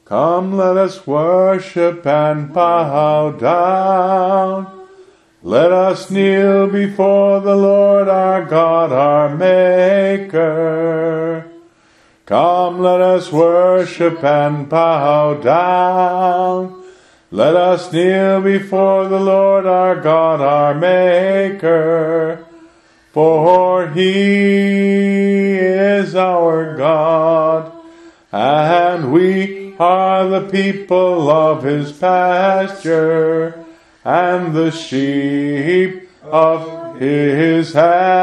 Come, let us worship and bow down. Let us kneel before the Lord our God, our Maker. Come, let us worship and bow down. Let us kneel before the Lord our God, our Maker. For He is our God, and we are the people of His pasture, and the sheep of His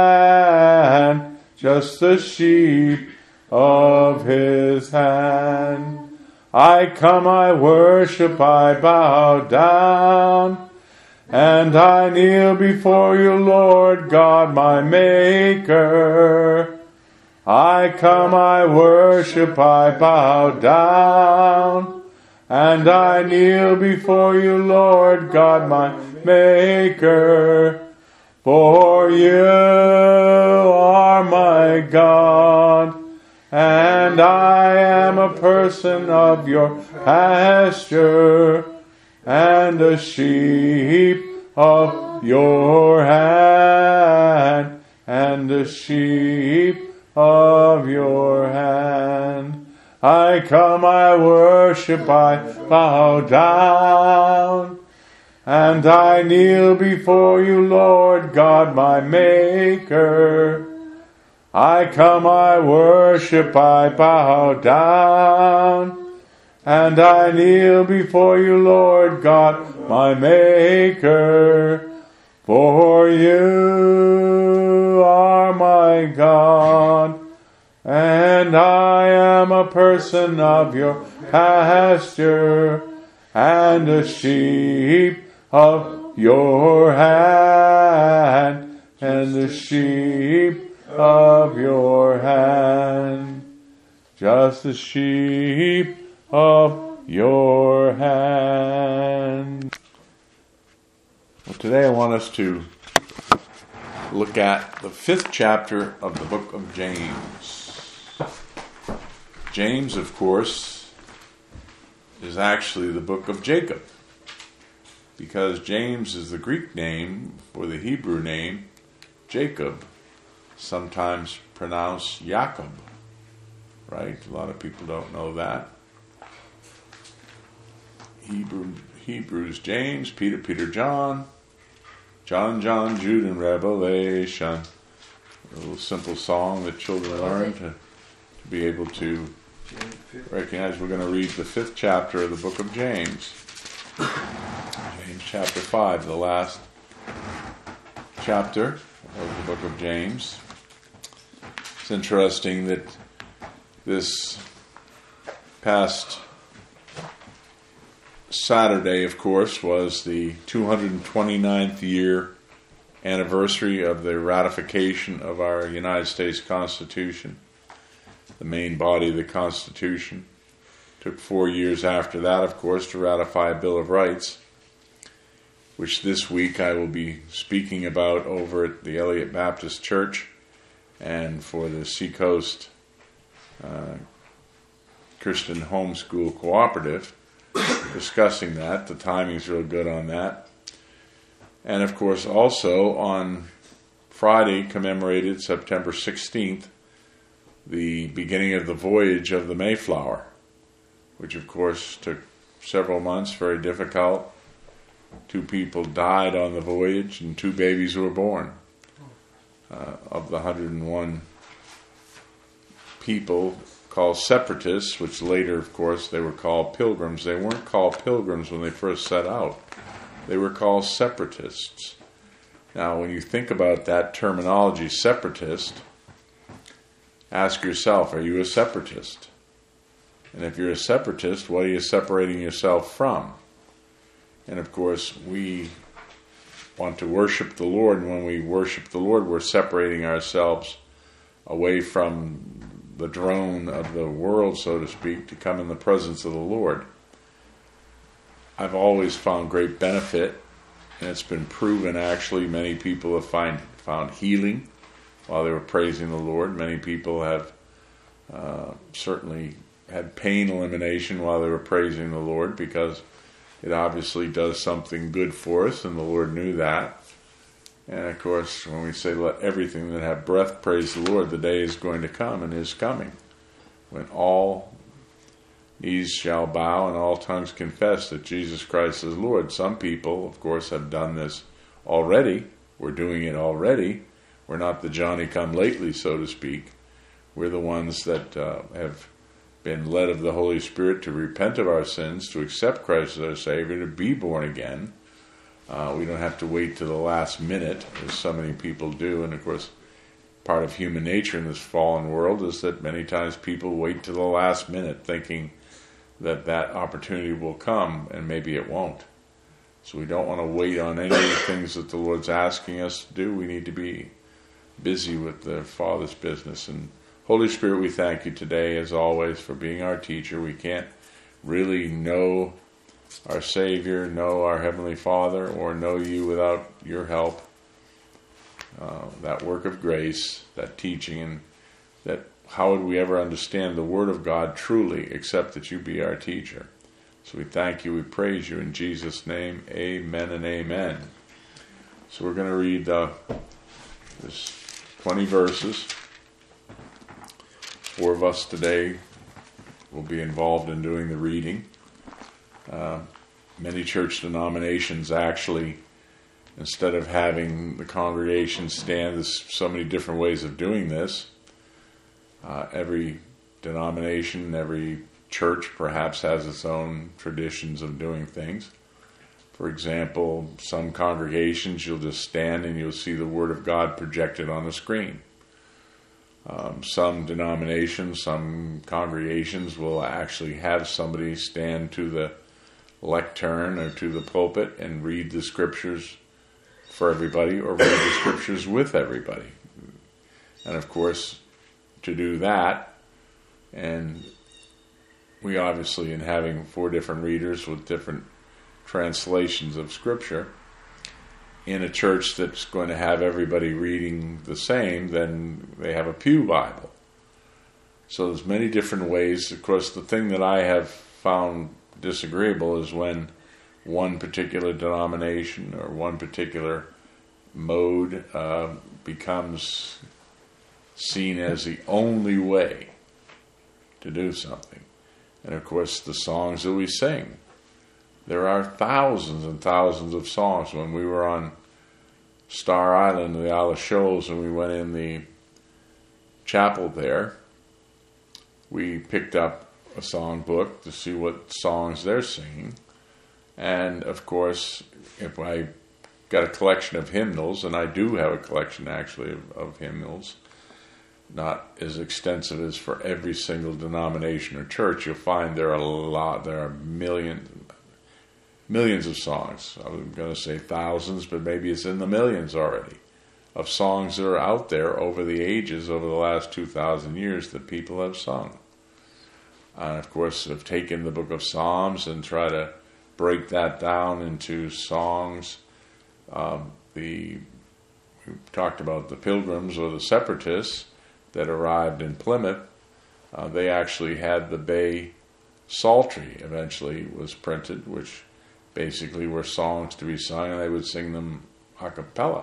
hand, just the sheep of His hand. I come, I worship, I bow down, and I kneel before you, Lord God, my Maker. I come, I worship, I bow down, and I kneel before you, Lord God, my Maker. For you are my God, and I am a person of your pasture, and a sheep of your hand, and a sheep of your hand. I come, I worship, I bow down, and I kneel before you, Lord God, my Maker. I come, I worship, I bow down, and I kneel before you, Lord God, my Maker. For you are my God, and I am a person of your pasture, and a sheep of your hand, and the sheep of your hand, just the sheep of your hand. Well, today I want us to look at the 5th chapter of the book of James. James, of course, is actually the book of Jacob, because James is the Greek name for the Hebrew name Jacob, sometimes pronounced Jacob, right? A lot of people don't know that. Hebrews, James, Peter, John, Jude, and Revelation. A little simple song that children learn to be able to recognize. We're going to read the 5th chapter of the book of James. James chapter 5, the last chapter of the book of James. It's interesting that this past Saturday, of course, was the 229th year anniversary of the ratification of our United States Constitution, the main body of the Constitution. Took 4 years after that, of course, to ratify a Bill of Rights, which this week I will be speaking about over at the Elliott Baptist Church and for the Seacoast Christian Homeschool Cooperative, discussing that. The timing's real good on that. And of course also on Friday commemorated September 16th, the beginning of the voyage of the Mayflower, which of course took several months, very difficult. 2 people died on the voyage and 2 babies were born. Of the 101 people called separatists, which later, of course, they were called pilgrims. They weren't called pilgrims when they first set out. They were called separatists. Now, when you think about that terminology, separatist, ask yourself, are you a separatist? And if you're a separatist, what are you separating yourself from? And of course, we want to worship the Lord, and when we worship the Lord, we're separating ourselves away from the drone of the world, so to speak, to come in the presence of the Lord. I've always found great benefit, and it's been proven actually. Many people have found healing while they were praising the Lord. Many people have certainly had pain elimination while they were praising the Lord, because it obviously does something good for us, and the Lord knew that. And of course, when we say let everything that have breath praise the Lord, the day is going to come and is coming when all knees shall bow and all tongues confess that Jesus Christ is Lord. Some people, of course, have done this already. We're doing it already. We're not the Johnny-come-lately, so to speak. We're the ones that have been led of the Holy Spirit to repent of our sins, to accept Christ as our Savior, to be born again. We don't have to wait to the last minute, as so many people do. And of course, part of human nature in this fallen world is that many times people wait to the last minute thinking that that opportunity will come, and maybe it won't. So we don't want to wait on any of the things that the Lord's asking us to do. We need to be busy with the Father's business. And Holy Spirit, we thank you today, as always, for being our teacher. We can't really know our Savior, know our Heavenly Father, or know you without your help. That work of grace, that teaching, and that how would we ever understand the Word of God truly except that you be our teacher? So we thank you, we praise you in Jesus' name. Amen and amen. So we're going to read this 20 verses. 4 of us today will be involved in doing the reading. Many church denominations actually, instead of having the congregation stand, there's so many different ways of doing this. Every denomination, every church perhaps has its own traditions of doing things. For example, some congregations you'll just stand and you'll see the Word of God projected on the screen. Some denominations, some congregations will actually have somebody stand to the lectern or to the pulpit and read the scriptures for everybody, or read the scriptures with everybody. And of course, to do that, and we obviously, in having 4 different readers with different translations of Scripture, in a church that's going to have everybody reading the same, then they have a pew Bible. So there's many different ways. Of course, the thing that I have found disagreeable is when one particular denomination or one particular mode becomes seen as the only way to do something. And of course, the songs that we sing. There are thousands and thousands of songs. When we were on Star Island, the Isle of Shoals, and we went in the chapel there, we picked up a song book to see what songs they're singing. And of course, if I got a collection of hymnals, and I do have a collection actually of hymnals, not as extensive as for every single denomination or church, you'll find there are millions of songs. I was going to say thousands, but maybe it's in the millions already, of songs that are out there over the ages, over the last 2,000 years, that people have sung. And of course, have taken the book of Psalms and try to break that down into songs. We talked about the Pilgrims or the Separatists that arrived in Plymouth. They actually had the Bay Psaltery eventually was printed, which basically were songs to be sung, and they would sing them a cappella.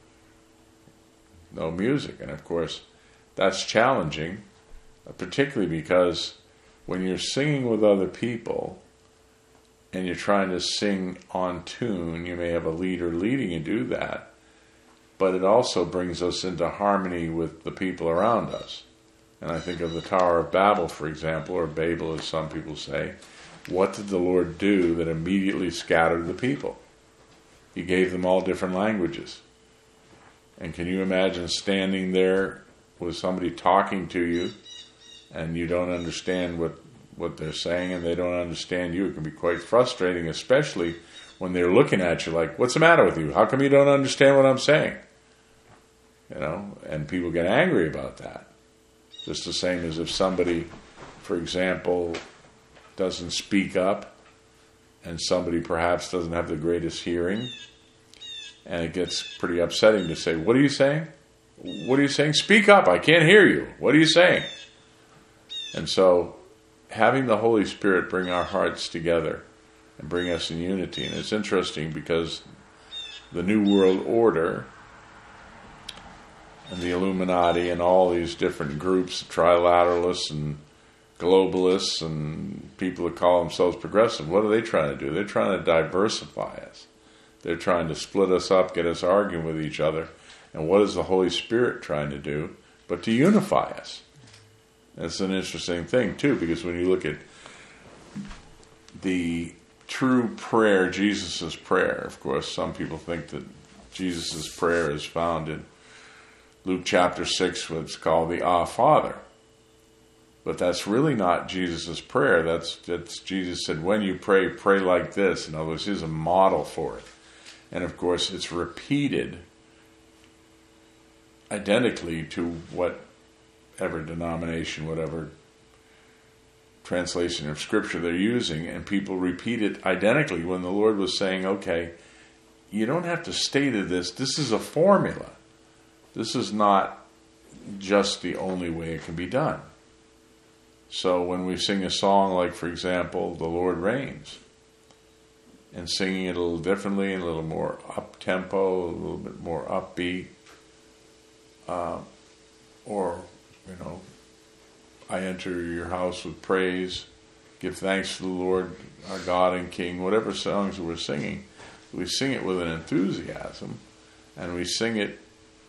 No music. And of course, that's challenging, particularly because when you're singing with other people and you're trying to sing on tune, you may have a leader leading you do that, but it also brings us into harmony with the people around us. And I think of the Tower of Babel, for example, or Babel as some people say. What did the Lord do that immediately scattered the people? He gave them all different languages. And can you imagine standing there with somebody talking to you and you don't understand what they're saying and they don't understand you? It can be quite frustrating, especially when they're looking at you like, what's the matter with you? How come you don't understand what I'm saying? You know, and people get angry about that. Just the same as if somebody, for example, doesn't speak up and somebody perhaps doesn't have the greatest hearing, and it gets pretty upsetting to say, what are you saying? What are you saying? Speak up, I can't hear you. What are you saying? And so having the Holy Spirit bring our hearts together and bring us in unity. And it's interesting because the New World Order and the Illuminati and all these different groups, trilateralists and globalists and people that call themselves progressive, what are they trying to do? They're trying to diversify us. They're trying to split us up, get us arguing with each other. And what is the Holy Spirit trying to do but to unify us? That's an interesting thing, too, because when you look at the true prayer, Jesus' prayer, of course, some people think that Jesus' prayer is found in Luke chapter 6, what's called the Our Father. But that's really not Jesus' prayer. That's Jesus said, when you pray, pray like this. In other words, here's a model for it. And of course, it's repeated identically to whatever denomination, whatever translation of Scripture they're using, and people repeat it identically when the Lord was saying, okay, you don't have to state this. This is a formula. This is not just the only way it can be done. So when we sing a song like, for example, The Lord Reigns, and singing it a little differently, a little more up-tempo, a little bit more upbeat, or, I enter your house with praise, give thanks to the Lord, our God and King, whatever songs we're singing, we sing it with an enthusiasm, and we sing it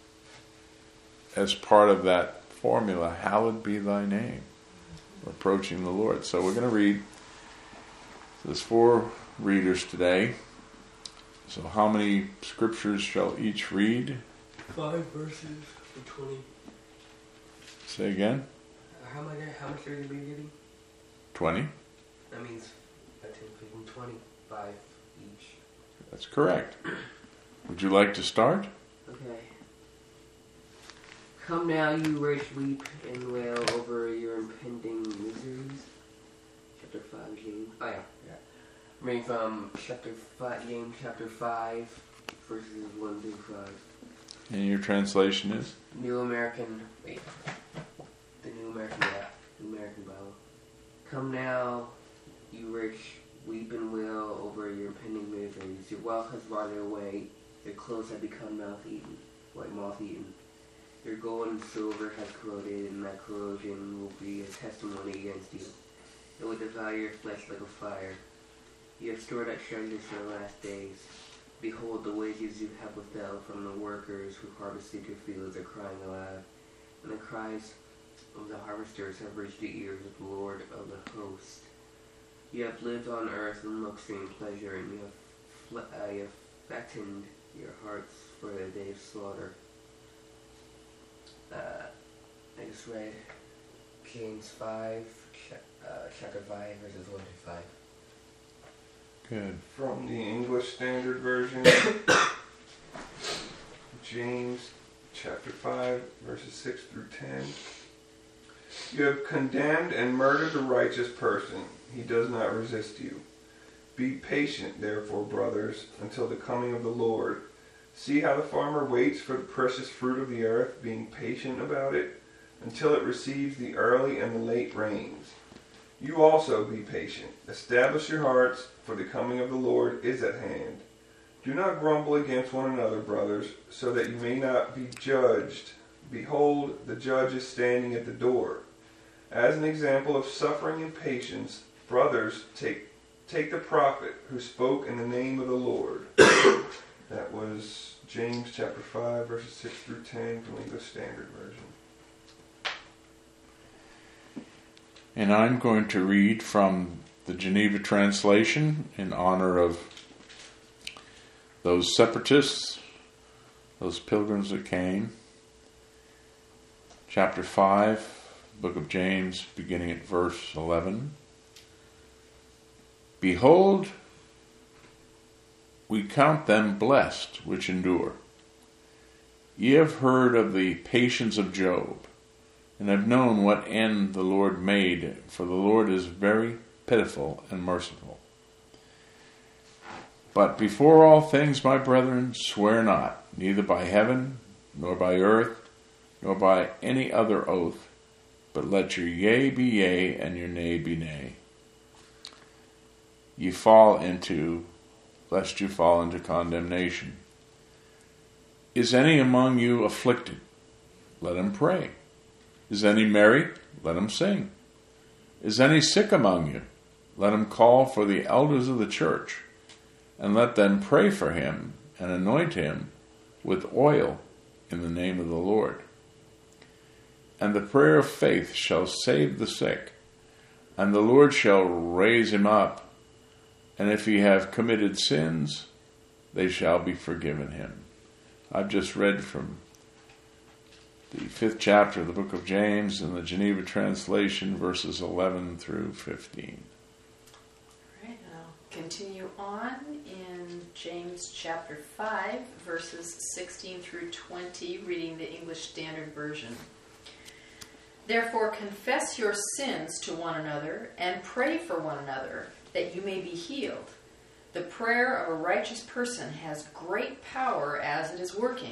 as part of that formula, hallowed be thy name, approaching the Lord. So we're going to read, there's 4 readers today. So how many scriptures shall each read? 5 verses for 20. Say again? How much are you reading? 20. That means I think 25 each. That's correct. Would you like to start? Okay. Come now, you rich, weep and wail over your impending miseries. Chapter 5, James. Oh yeah. Reading from James chapter 5, verses 1 through 5. And your translation is? New American Bible. Come now, you rich, weep and wail over your impending miseries. Your wealth has rotted away. Your clothes have become moth-eaten. Your gold and silver has corroded, and that corrosion will be a testimony against you. It will devour your flesh like a fire. You have stored up treasures for the last days. Behold, the wages you have withheld from the workers who harvested your fields are crying aloud, and the cries of the harvesters have reached the ears of the Lord of the host. You have lived on earth in luxury and pleasure, and you have fattened your hearts for the day of slaughter. I just read James 5, chapter 5, verses 1 to 5. Good. From the English Standard Version, James chapter 5, verses 6 through 10. You have condemned and murdered a righteous person. He does not resist you. Be patient, therefore, brothers, until the coming of the Lord. See how the farmer waits for the precious fruit of the earth, being patient about it, until it receives the early and the late rains. You also be patient. Establish your hearts, for the coming of the Lord is at hand. Do not grumble against one another, brothers, so that you may not be judged. Behold, the judge is standing at the door. As an example of suffering and patience, brothers, take the prophet who spoke in the name of the Lord. That was James chapter 5, verses 6 through 10 from the English Standard Version. And I'm going to read from the Geneva translation in honor of those separatists, those pilgrims that came. Chapter 5, book of James, beginning at verse 11. Behold, we count them blessed which endure. Ye have heard of the patience of Job, and have known what end the Lord made, for the Lord is very pitiful and merciful. But before all things, my brethren, swear not, neither by heaven, nor by earth, nor by any other oath, but let your yea be yea and your nay be nay. Lest you fall into condemnation. Is any among you afflicted? Let him pray. Is any merry? Let him sing. Is any sick among you? Let him call for the elders of the church, and let them pray for him and anoint him with oil in the name of the Lord. And the prayer of faith shall save the sick, and the Lord shall raise him up. And if he have committed sins, they shall be forgiven him. I've just read from the 5th chapter of the book of James in the Geneva translation, verses 11 through 15. All right, I'll continue on in James chapter 5, verses 16 through 20, reading the English Standard Version. Therefore confess your sins to one another and pray for one another, that you may be healed. The prayer of a righteous person has great power as it is working.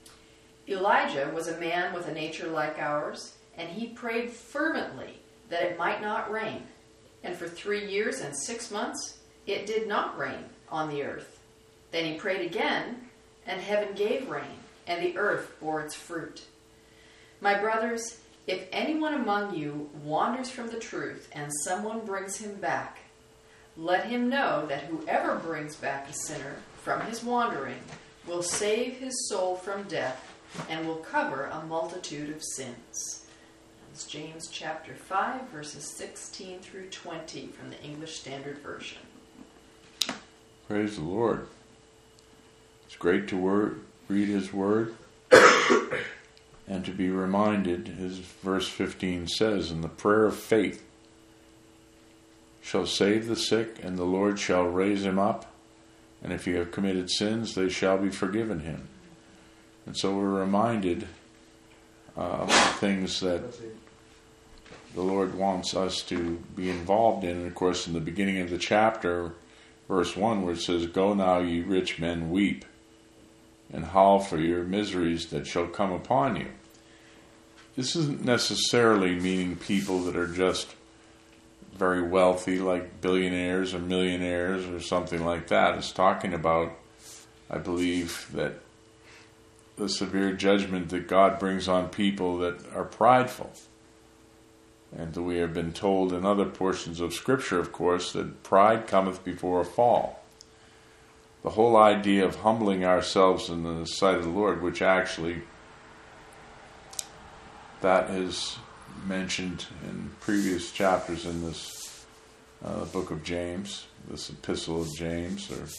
Elijah was a man with a nature like ours, and he prayed fervently that it might not rain. And for 3 years and 6 months, it did not rain on the earth. Then he prayed again, and heaven gave rain, and the earth bore its fruit. My brothers, if anyone among you wanders from the truth, and someone brings him back, let him know that whoever brings back a sinner from his wandering will save his soul from death and will cover a multitude of sins. That's James chapter 5, verses 16 through 20 from the English Standard Version. Praise the Lord. It's great to read his word and to be reminded, as verse 15 says, in the prayer of faith shall save the sick, and the Lord shall raise him up. And if he have committed sins, they shall be forgiven him. And so we're reminded of things that the Lord wants us to be involved in. And of course, in the beginning of the chapter, verse 1, where it says, Go now, ye rich men, weep, and howl for your miseries that shall come upon you. This isn't necessarily meaning people that are just very wealthy, like billionaires or millionaires or something like that. It's talking about, I believe, that the severe judgment that God brings on people that are prideful. And we have been told in other portions of Scripture, of course, that pride cometh before a fall. The whole idea of humbling ourselves in the sight of the Lord, which actually that is mentioned in previous chapters in this book of James, this epistle of James, or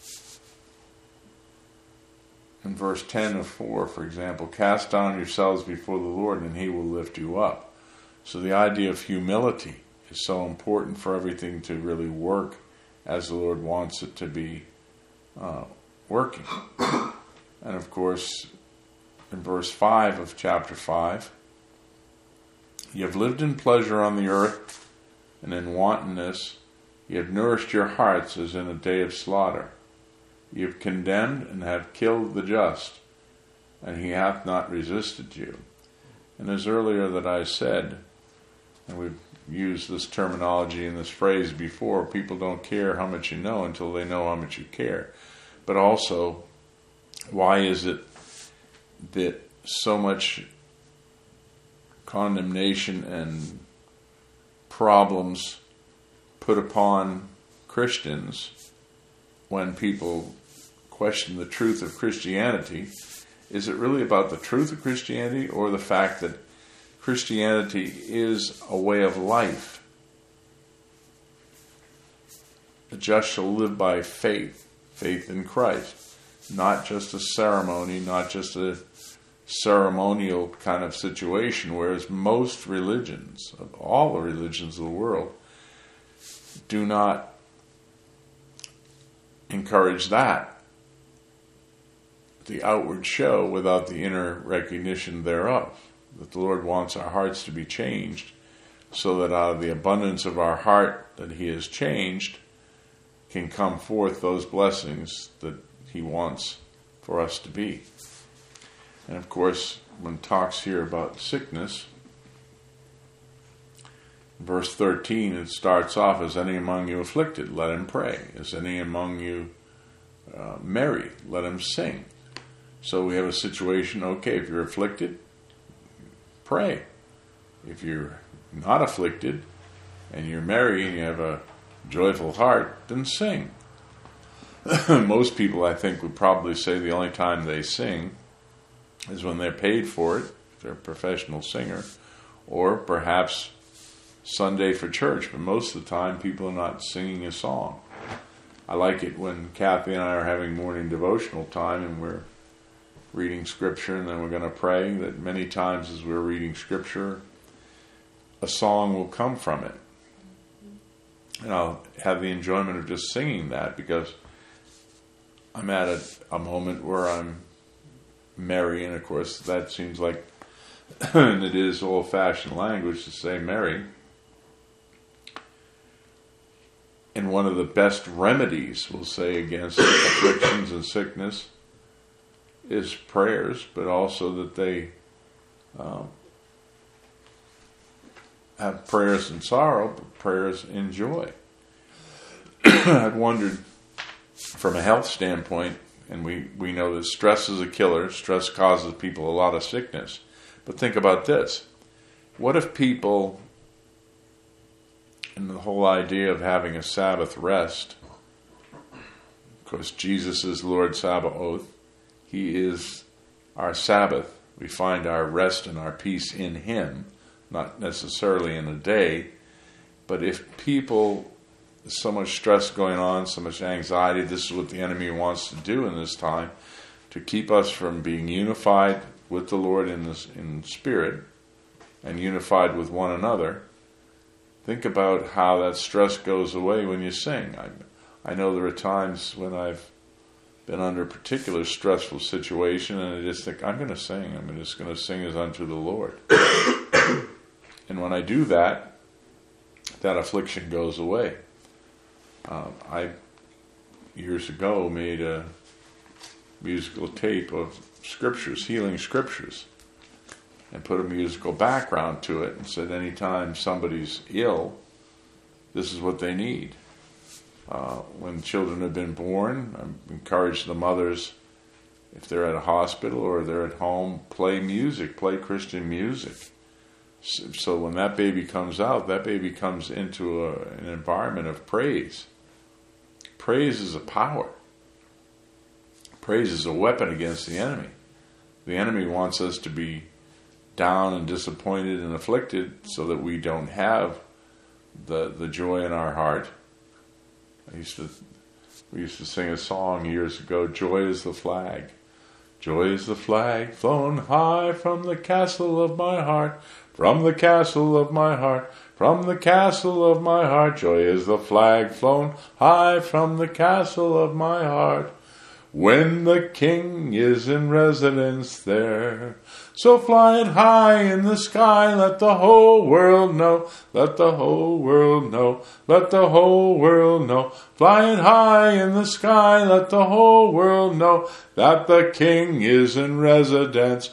in verse 10 of 4, for example, cast down yourselves before the Lord and he will lift you up. So the idea of humility is so important for everything to really work as the Lord wants it to be working. And of course, in verse 5 of chapter 5, you have lived in pleasure on the earth, and in wantonness you have nourished your hearts as in a day of slaughter. You have condemned and have killed the just, and he hath not resisted you. And as earlier that I said, and we've used this terminology and this phrase before, people don't care how much you know until they know how much you care. But also, why is it that so much condemnation and problems put upon Christians when people question the truth of Christianity? Is it really about the truth of Christianity, or the fact that Christianity is a way of life? The just shall live by faith in Christ, not just a ceremony, not just a ceremonial kind of situation, whereas most religions, all the religions of the world, do not encourage that, the outward show without the inner recognition thereof, that the Lord wants our hearts to be changed, so that out of the abundance of our heart that he has changed can come forth those blessings that he wants for us to be. And of course, when it talks here about sickness, verse 13, it starts off, is any among you afflicted? Let him pray. Is any among you merry? Let him sing. So we have a situation, okay, if you're afflicted, pray. If you're not afflicted and you're merry and you have a joyful heart, then sing. Most people, I think, would probably say the only time they sing is when they're paid for it, if they're a professional singer, or perhaps Sunday for church, but most of the time people are not singing a song. I like it when Kathy and I are having morning devotional time and we're reading Scripture and then we're going to pray, that many times as we're reading Scripture, a song will come from it. And I'll have the enjoyment of just singing that because I'm at a moment where I'm merry, and of course that seems like, and it is old-fashioned language to say merry. And one of the best remedies, we'll say, against afflictions and sickness is prayers, but also that they have prayers in sorrow, but prayers in joy. I've wondered, from a health standpoint, and we know that stress is a killer. Stress causes people a lot of sickness. But think about this. What if people, and the whole idea of having a Sabbath rest, of course Jesus is Lord Sabaoth, He is our Sabbath. We find our rest and our peace in Him, not necessarily in a day. But if people, so much stress going on, so much anxiety, this is what the enemy wants to do in this time, to keep us from being unified with the Lord in spirit and unified with one another. Think about how that stress goes away when you sing. I know there are times when I've been under a particular stressful situation and I just think, I'm going to sing. I'm just going to sing as unto the Lord. And when I do that, that affliction goes away. I, years ago, made a musical tape of scriptures, healing scriptures, and put a musical background to it and said anytime somebody's ill, this is what they need. When children have been born, I encourage the mothers, if they're at a hospital or they're at home, play music, play Christian music. So when that baby comes out, that baby comes into an environment of praise. Praise is a power. Praise is a weapon against the enemy. The enemy wants us to be down and disappointed and afflicted so that we don't have the joy in our heart. We used to sing a song years ago, Joy is the flag. Joy is the flag flown high from the castle of my heart, from the castle of my heart, from the castle of my heart. Joy is the flag flown high from the castle of my heart, when the King is in residence there. So flying high in the sky, let the whole world know, let the whole world know, let the whole world know. Flying high in the sky, let the whole world know, that the King is in residence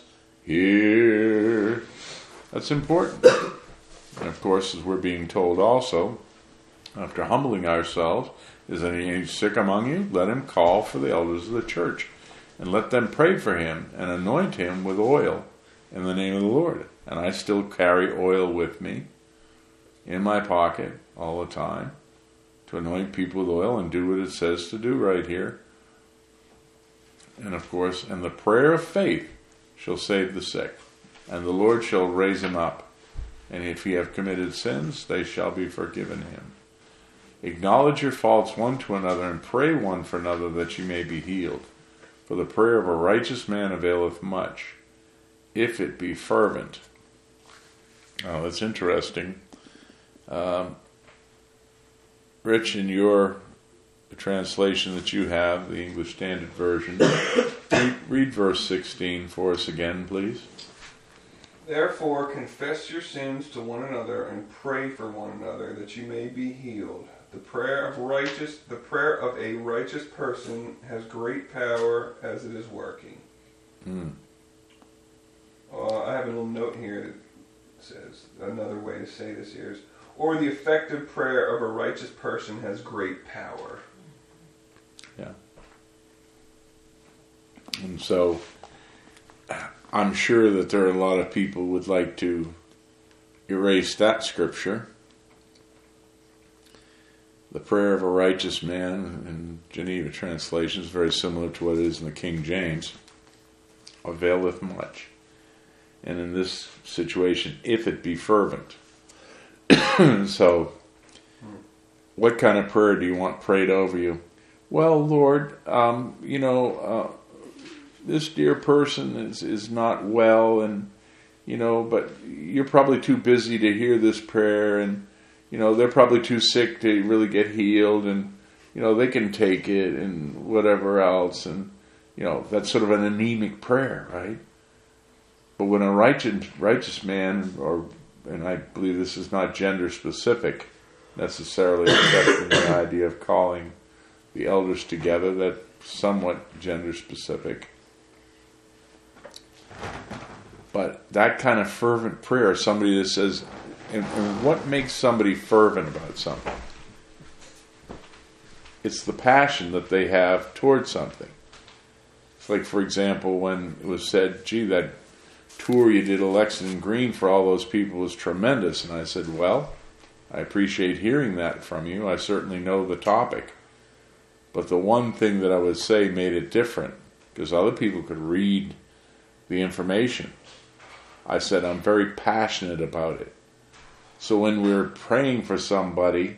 here. That's important. And of course, as we're being told also, after humbling ourselves, is any sick among you? Let him call for the elders of the church, and let them pray for him, and anoint him with oil in the name of the Lord. And I still carry oil with me in my pocket all the time to anoint people with oil and do what it says to do right here. And of course, and the prayer of faith shall save the sick, and the Lord shall raise him up. And if he have committed sins, they shall be forgiven him. Acknowledge your faults one to another, and pray one for another, that ye may be healed. For the prayer of a righteous man availeth much, if it be fervent. Oh, that's interesting. Rich, in your translation that you have, the English Standard Version, read verse 16 for us again, please. Therefore confess your sins to one another and pray for one another, that you may be healed. The prayer of a righteous person has great power as it is working. I have a little note here that says, another way to say this here is, or the effective prayer of a righteous person has great power. Yeah. And so I'm sure that there are a lot of people who would like to erase that scripture. The prayer of a righteous man in Geneva translation is very similar to what it is in the King James. Availeth much. And in this situation, if it be fervent. So, what kind of prayer do you want prayed over you? Well, Lord, this dear person is not well, and but you're probably too busy to hear this prayer, and they're probably too sick to really get healed, and they can take it and whatever else, and that's sort of an anemic prayer, right? But when a righteous man, and I believe this is not gender specific necessarily, except the idea of calling the elders together, that's somewhat gender specific. But that kind of fervent prayer, somebody that says, and what makes somebody fervent about something? It's the passion that they have towards something. It's like, for example, when it was said, gee, that tour you did of Lexington Green for all those people was tremendous. And I said, well, I appreciate hearing that from you. I certainly know the topic. But the one thing that I would say made it different, because other people could read the information. I said, I'm very passionate about it. So when we're praying for somebody,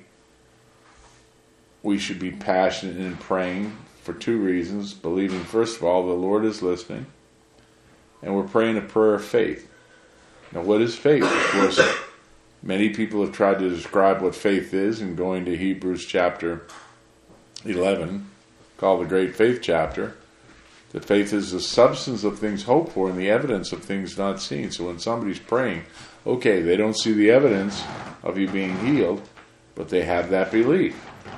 we should be passionate in praying for two reasons. Believing, first of all, the Lord is listening. And we're praying a prayer of faith. Now, what is faith? Of course, many people have tried to describe what faith is, and going to Hebrews chapter 11, called the Great Faith chapter, that faith is the substance of things hoped for and the evidence of things not seen. So when somebody's praying, okay, they don't see the evidence of you being healed, but they have that belief.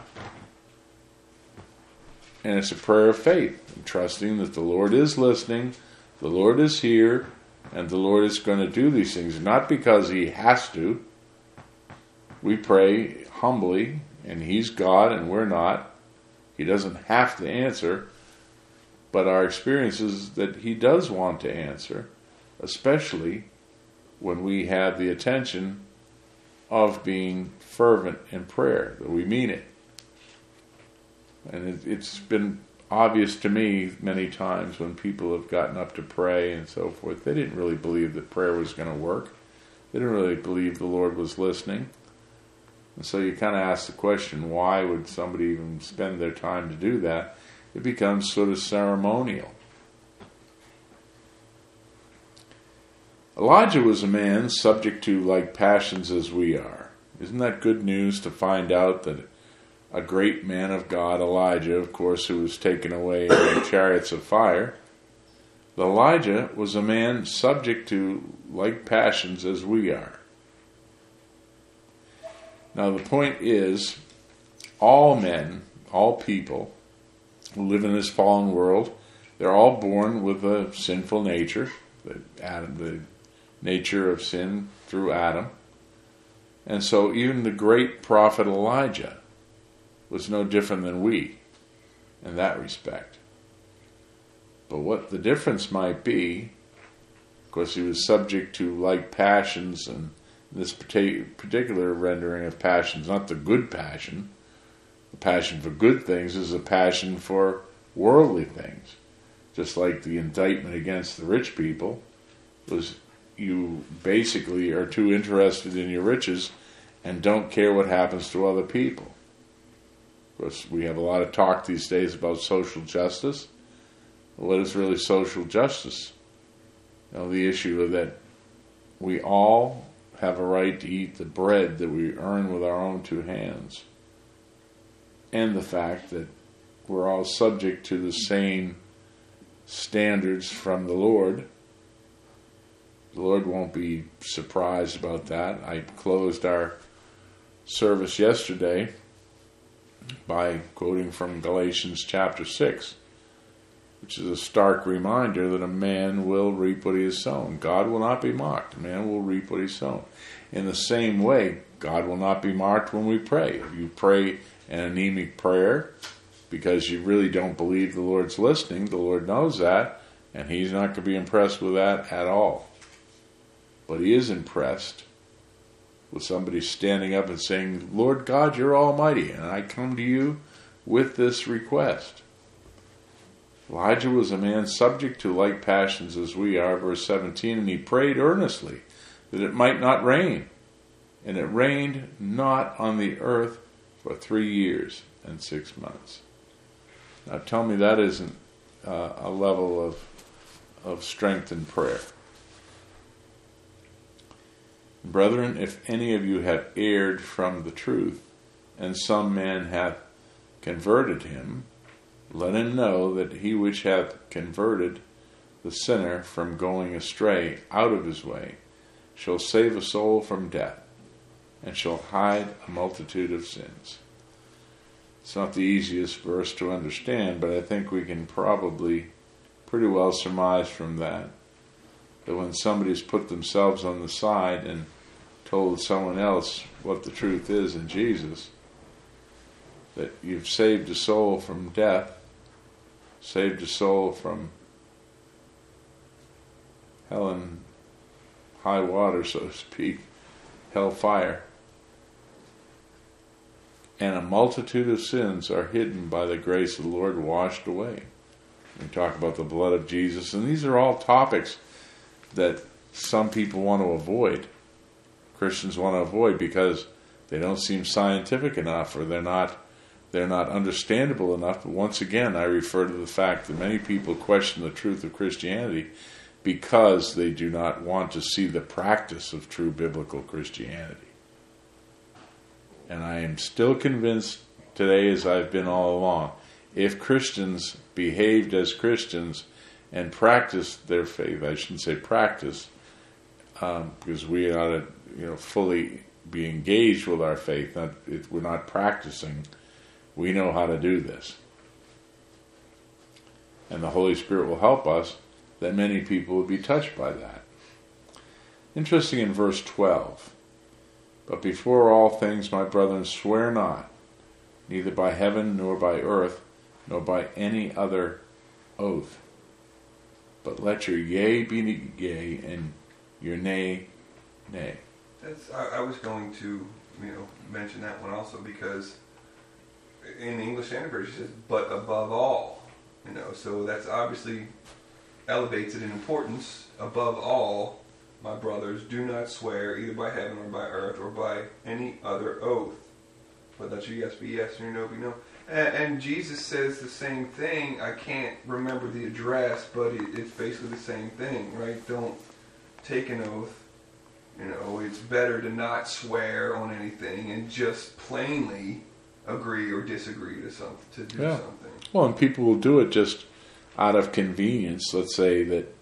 And it's a prayer of faith, trusting that the Lord is listening, the Lord is here, and the Lord is going to do these things. Not because He has to. We pray humbly, and He's God and we're not. He doesn't have to answer, but our experience is that He does want to answer, especially when we have the attention of being fervent in prayer, that we mean it. And it's been obvious to me many times when people have gotten up to pray and so forth, they didn't really believe that prayer was going to work. They didn't really believe the Lord was listening. And so you kind of ask the question, why would somebody even spend their time to do that? It becomes sort of ceremonial. Elijah was a man subject to like passions as we are. Isn't that good news to find out that a great man of God, Elijah, of course, who was taken away in the chariots of fire, Elijah was a man subject to like passions as we are. Now the point is, all men, all people who live in this fallen world, they're all born with a sinful nature, the nature of sin through Adam. And so even the great prophet Elijah was no different than we in that respect. But what the difference might be, of course, he was subject to like passions, and this particular rendering of passions, not the good passion. The passion for good things is a passion for worldly things. Just like the indictment against the rich people was, you basically are too interested in your riches and don't care what happens to other people. Of course, we have a lot of talk these days about social justice. What is really social justice? The issue of that we all have a right to eat the bread that we earn with our own two hands. And the fact that we're all subject to the same standards from the Lord. The Lord won't be surprised about that. I closed our service yesterday by quoting from Galatians chapter 6. which is a stark reminder that a man will reap what he has sown. God will not be mocked. A man will reap what he's sown. In the same way, God will not be mocked when we pray. If you pray an anemic prayer because you really don't believe the Lord's listening, the Lord knows that, and He's not going to be impressed with that at all. But He is impressed with somebody standing up and saying, Lord God, you're almighty, and I come to you with this request. Elijah was a man subject to like passions as we are, verse 17, and he prayed earnestly that it might not rain. And it rained not on the earth for 3 years and 6 months. Now tell me that isn't a level of strength in prayer. Brethren, if any of you have erred from the truth, and some man hath converted him, let him know that he which hath converted the sinner from going astray out of his way shall save a soul from death, and shall hide a multitude of sins. It's not the easiest verse to understand, but I think we can probably pretty well surmise from that when somebody's put themselves on the side and told someone else what the truth is in Jesus, that you've saved a soul from death, saved a soul from hell and high water, so to speak, hellfire. And a multitude of sins are hidden by the grace of the Lord, washed away. We talk about the blood of Jesus, and these are all topics that some people want to avoid. Christians want to avoid because they don't seem scientific enough, or they're not understandable enough. But once again, I refer to the fact that many people question the truth of Christianity because they do not want to see the practice of true biblical Christianity. And I am still convinced today, as I've been all along, if Christians behaved as Christians and practiced their faith, I shouldn't say practice, because we ought to fully be engaged with our faith. If we're not practicing, we know how to do this. And the Holy Spirit will help us, that many people will be touched by that. Interesting in verse 12. But before all things, my brethren, swear not, neither by heaven, nor by earth, nor by any other oath. But let your yea be yea, and your nay, nay. I was going to mention that one also, because in the English Standard Version it says, but above all. So that's obviously elevates it in importance. Above all, my brothers, do not swear either by heaven or by earth or by any other oath. But let your yes be yes and your no be no. And Jesus says the same thing. I can't remember the address, but it's basically the same thing, right? Don't take an oath. It's better to not swear on anything and just plainly agree or disagree to do something. Well, and people will do it just out of convenience. Let's say that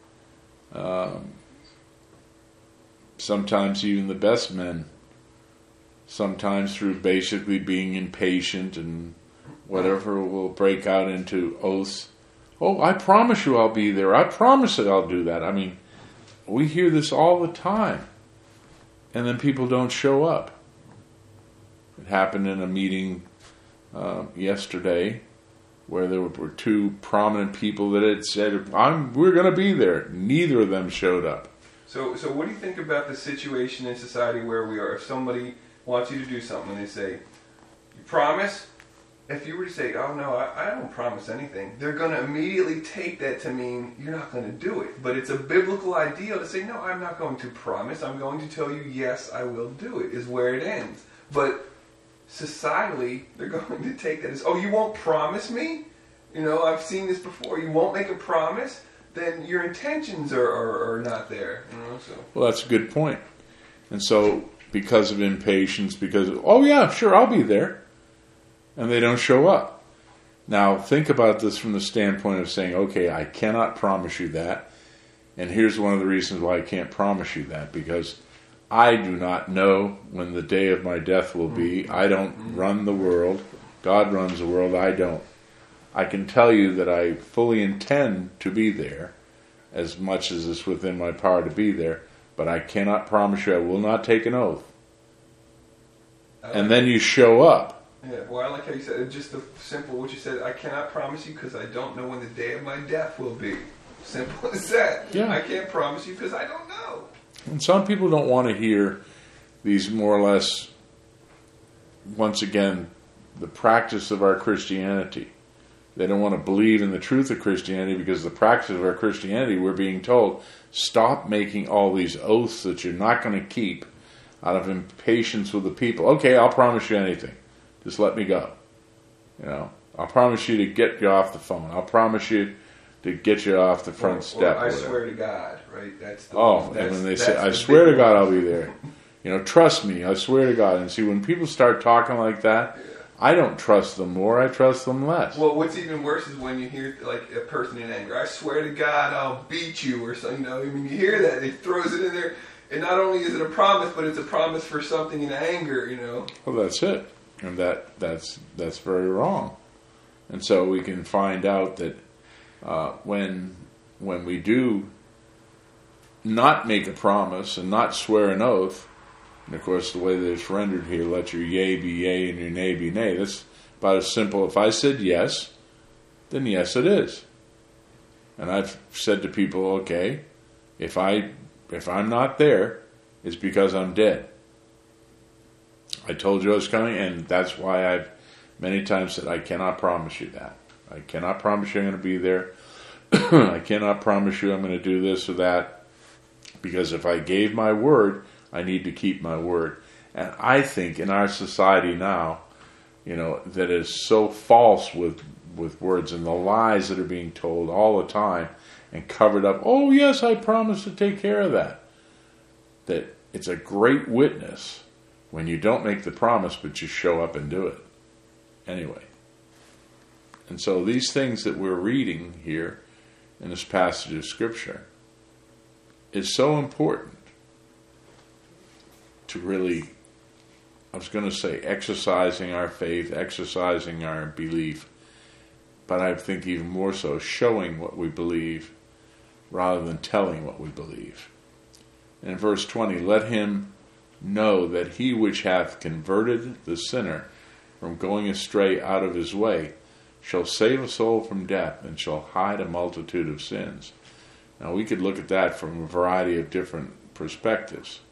sometimes even the best men, sometimes through basically being impatient and whatever, will break out into oaths. Oh, I promise you I'll be there. I promise that I'll do that. I mean, we hear this all the time. And then people don't show up. It happened in a meeting yesterday where there were two prominent people that had said, we're going to be there. Neither of them showed up. So what do you think about the situation in society where we are? If somebody wants you to do something and they say, you promise? If you were to say, oh no, I don't promise anything, they're going to immediately take that to mean you're not going to do it. But it's a biblical ideal to say, no, I'm not going to promise. I'm going to tell you, yes, I will do it, is where it ends. But societally, they're going to take that as, oh, you won't promise me? I've seen this before. You won't make a promise? Then your intentions are not there. Well, that's a good point. And so, because of impatience, oh yeah, sure, I'll be there. And they don't show up. Now, think about this from the standpoint of saying, okay, I cannot promise you that. And here's one of the reasons why I can't promise you that, because I do not know when the day of my death will be. I don't run the world. God runs the world. I don't. I can tell you that I fully intend to be there as much as it's within my power to be there, but I cannot promise you I will not take an oath. And then you show up. Yeah, well, I like how you said it, just the simple what you said, I cannot promise you because I don't know when the day of my death will be. Simple as that. Yeah. I can't promise you because I don't know. And some people don't want to hear these more or less, once again, the practice of our Christianity. They don't want to believe in the truth of Christianity because the practice of our Christianity, we're being told, stop making all these oaths that you're not going to keep out of impatience with the people. Okay, I'll promise you anything. Just let me go. I'll promise you to get you off the phone. I'll promise you to get you off the front step. I swear to God, right? That's the and when they say, I swear to God I'll be there. Trust me, I swear to God. And see, when people start talking like that, I don't trust them more, I trust them less. Well, what's even worse is when you hear like a person in anger, I swear to God I'll beat you or something. You hear that, it throws it in there. And not only is it a promise, but it's a promise for something in anger, Well, that's it. And that's very wrong. And so we can find out that when we do not make a promise and not swear an oath, and of course the way that it's rendered here, let your yea be yea and your nay be nay. That's about as simple. If I said yes, then yes it is. And I've said to people, okay, if I'm not there, it's because I'm dead. I told you I was coming, and that's why I've many times said I cannot promise you that. I cannot promise you I'm going to be there. I cannot promise you I'm going to do this or that, because if I gave my word, I need to keep my word. And I think in our society now, that is so false with words and the lies that are being told all the time and covered up. Oh yes, I promise to take care of that. That it's a great witness when you don't make the promise, but you show up and do it anyway. And so these things that we're reading here in this passage of Scripture is so important to really, I was going to say, exercising our faith, exercising our belief, but I think even more so, showing what we believe rather than telling what we believe. And in verse 20, let him know that he which hath converted the sinner from going astray out of his way shall save a soul from death and shall hide a multitude of sins. Now we could look at that from a variety of different perspectives.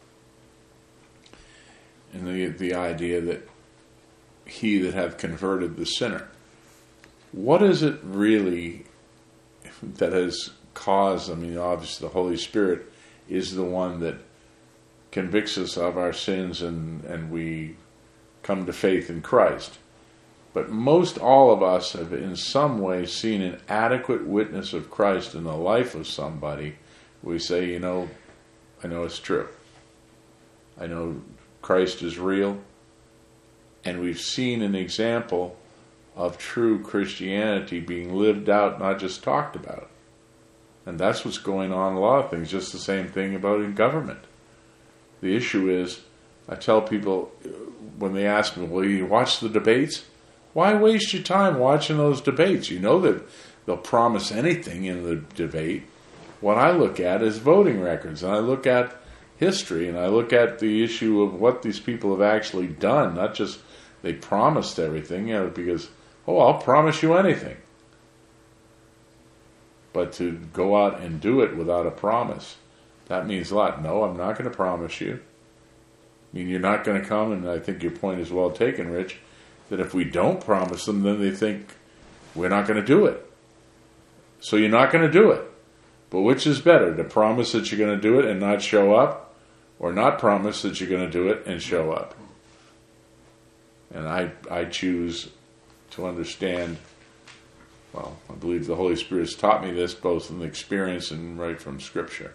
And the idea that he that hath converted the sinner. What is it really that has caused, obviously the Holy Spirit is the one that convicts us of our sins and we come to faith in Christ. But most all of us have in some way seen an adequate witness of Christ in the life of somebody. We say, I know it's true. I know Christ is real. And we've seen an example of true Christianity being lived out, not just talked about. And that's what's going on in a lot of things, just the same thing about in government. The issue is, I tell people when they ask me, well, you watch the debates? Why waste your time watching those debates? You know that they'll promise anything in the debate. What I look at is voting records, and I look at history, and I look at the issue of what these people have actually done, not just they promised everything, because, I'll promise you anything. But to go out and do it without a promise, that means a lot. No, I'm not going to promise you. You're not going to come, and I think your point is well taken, Rich, that if we don't promise them, then they think we're not going to do it. So you're not going to do it. But which is better, to promise that you're going to do it and not show up, or not promise that you're going to do it and show up? And I choose to understand, I believe the Holy Spirit has taught me this both in experience and right from Scripture.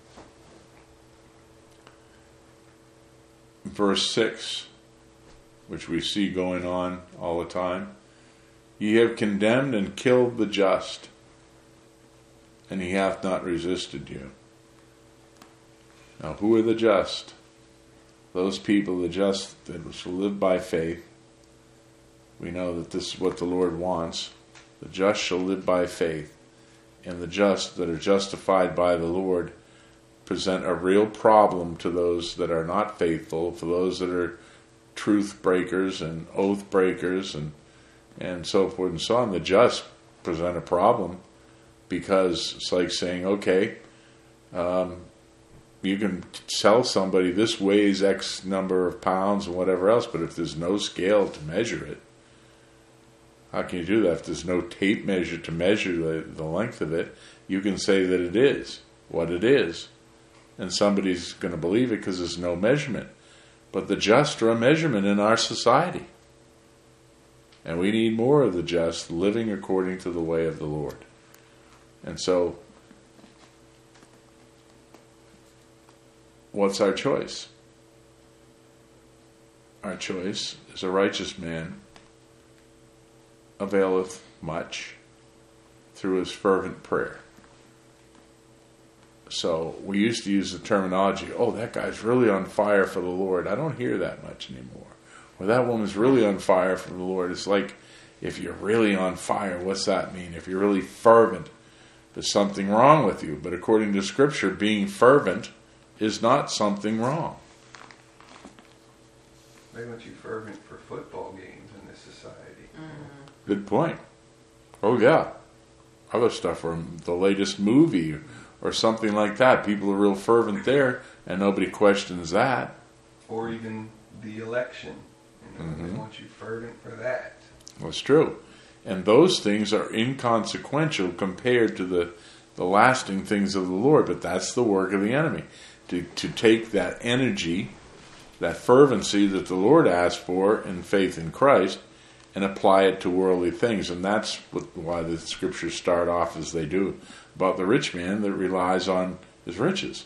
Verse 6, which we see going on all the time. Ye have condemned and killed the just, and he hath not resisted you. Now, who are the just? Those people, the just, that shall live by faith. We know that this is what the Lord wants. The just shall live by faith. And the just that are justified by the Lord present a real problem to those that are not faithful, for those that are truth breakers and oath breakers and so forth and so on. The just present a problem because it's like saying, okay, you can tell somebody this weighs X number of pounds and whatever else, but if there's no scale to measure it, how can you do that? If there's no tape measure to measure the length of it, you can say that it is what it is, and somebody's going to believe it because there's no measurement. But the just are a measurement in our society. And we need more of the just living according to the way of the Lord. And so, what's our choice? Our choice is a righteous man availeth much through his fervent prayer. So we used to use the terminology, oh, that guy's really on fire for the Lord. I don't hear that much anymore. Or that woman's really on fire for the Lord. It's like, if you're really on fire, what's that mean? If you're really fervent, there's something wrong with you. But according to Scripture, being fervent is not something wrong. They want you fervent for football games in this society. Good point. Oh yeah. Other stuff from the latest movie or something like that. People are real fervent there and nobody questions that. Or even the election. They want you fervent for that. That's true. And those things are inconsequential compared to the lasting things of the Lord. But that's the work of the enemy. To take that energy, that fervency that the Lord asked for in faith in Christ, and apply it to worldly things. And that's why the Scriptures start off as they do about the rich man that relies on his riches.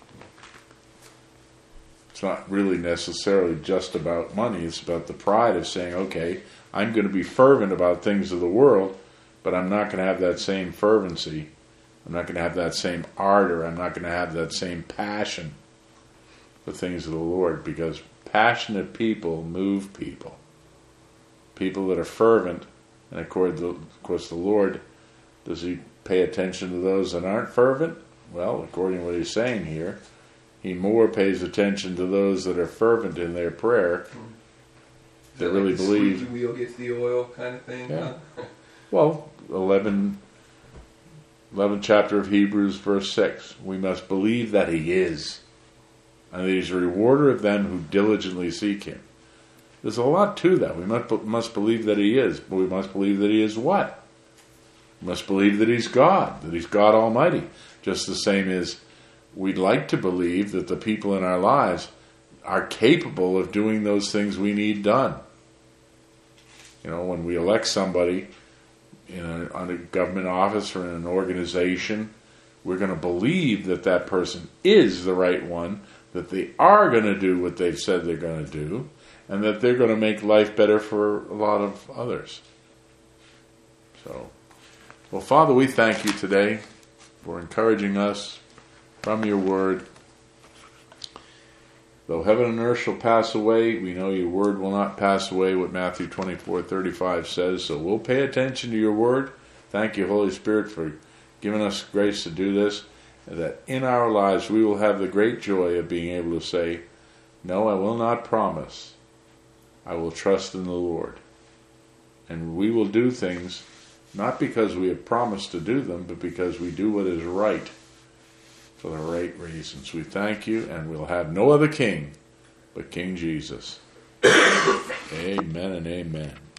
It's not really necessarily just about money. It's about the pride of saying, okay, I'm going to be fervent about things of the world, but I'm not going to have that same fervency. I'm not going to have that same ardor. I'm not going to have that same passion for things of the Lord, because passionate people move people. People that are fervent, and of course the Lord, does He pay attention to those that aren't fervent? Well, according to what He's saying here, He more pays attention to those that are fervent in their prayer, that like really the believe. Squeaky wheel gets the oil kind of thing. Yeah. Huh? Well, 11th chapter of Hebrews, verse 6. We must believe that He is, and that He's a rewarder of them who diligently seek Him. There's a lot to that. We must believe that He is, but we must believe that He is what? We must believe that He's God, that He's God Almighty. Just the same as we'd like to believe that the people in our lives are capable of doing those things we need done. You know, when we elect somebody on a government office or in an organization, we're going to believe that that person is the right one, that they are going to do what they've said they're going to do, and that they're going to make life better for a lot of others. So, well, Father, we thank you today for encouraging us from your word. Though heaven and earth shall pass away, we know your word will not pass away, what Matthew 24:35 says. So we'll pay attention to your word. Thank you, Holy Spirit, for giving us grace to do this, and that in our lives we will have the great joy of being able to say, no, I will not promise. I will trust in the Lord. And we will do things not because we have promised to do them, but because we do what is right for the right reasons. We thank you, and we'll have no other king but King Jesus. Amen and amen.